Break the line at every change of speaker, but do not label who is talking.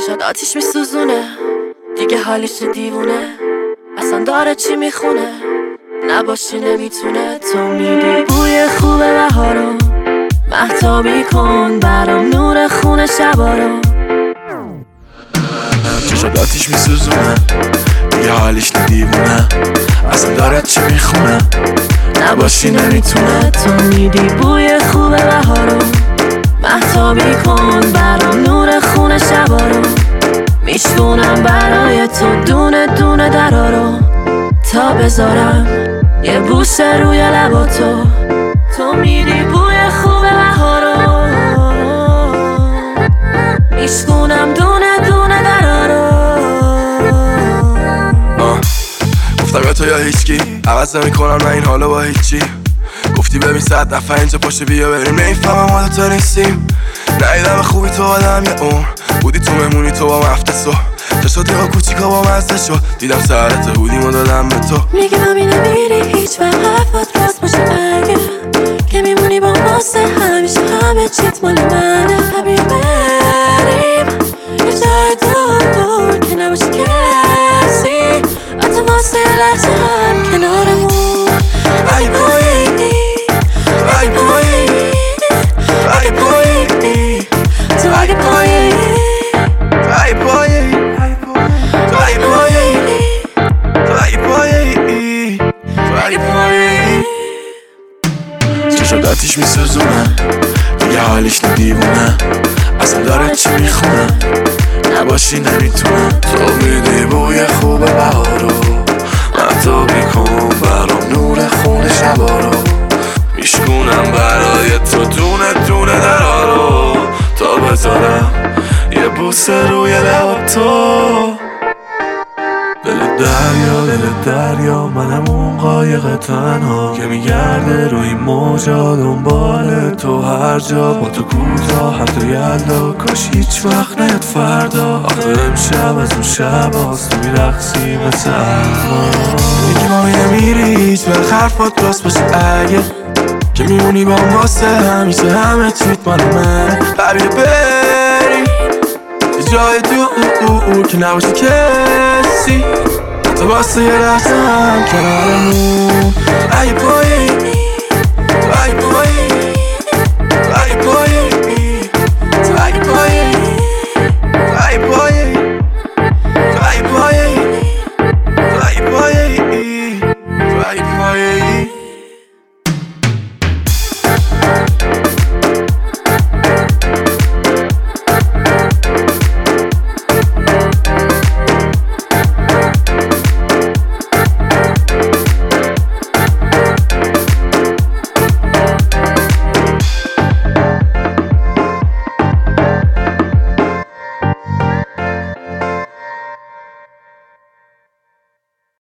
چشات آتیش میسوزونه، دیگه حالیش دیوونه، اصلا داره چی میخونه، نباشی نمیتونه. تو میدی بوی خوب بهارو، مهتابی کن برام نور خونه شبارو.
چشات آتیش میسوزونه، دیگه حالیش دیوونه، اصلا داره چی میخونه، نباشی نمیتونه.
تو میدی بوی خوب بهارو، مهتابی کن برام نور خونه شبارو. میشونم برای تو دونه دونه درارو، تا بذارم یه بوسه روی لباتو. تو میدی بوی خوب بهارو، میشونم دونه دونه درارو.
گفتم یا تو یا هیچکی، عوض نمی‌کنم نه این حالو با هیچی. گفتی ببین 100 دفعه اینجا پاشه بیا بریم، نمیفهمم حالا تو نیستیم. ندیدم خوبی تو آدم یه اون بودی، تو مهمونی تو با مفتسو چشات یا کوچیکا با مزده شد، دیدم سرت هودیمو دادم به تو.
میگه مامی نمیری هیچ وقت، حرفات راست باشه اگه که میمونی با واسه همیشه، همه چیت مال منه. بیا بریم یه جای دور که نباشه کسی، حتی واسه لحظه هم کنارمون. اگه پایینی اگه پایینی اگه پایینی تو اگه پایینی
ای پایی تو ای پایی تو ای پایی تو ای پایی. چشات آتیش میسوزونه، دیگه حالیش دیوونه، اصلا داره چی میخونه، نباشی نمیتونه. تو میدی بوی خوب بهارو، مهتابی کن برام نور خونه شبارو. میشکونم برای تو دونه دونه درارو، تا بذارم یه بوسه روی لباتو. دل دریا منم اون قایق تنها که میگرده روی موجا دنبال تو هر جا. با تو کوتاه حتی یلدا، کاش هیچ وقت نیاد فردا. آخه امشب از اون شب هاست، تو میرقصی مثل الان. میگی مامی نمیری هیچ وقت، حرفات راست باشه اگه که میمونی با هم واسه همیشه، همه چیت مال من. بیا بریم یه جای دور که نباشه کسی، تو واسه یه لحظه هم کنارمون.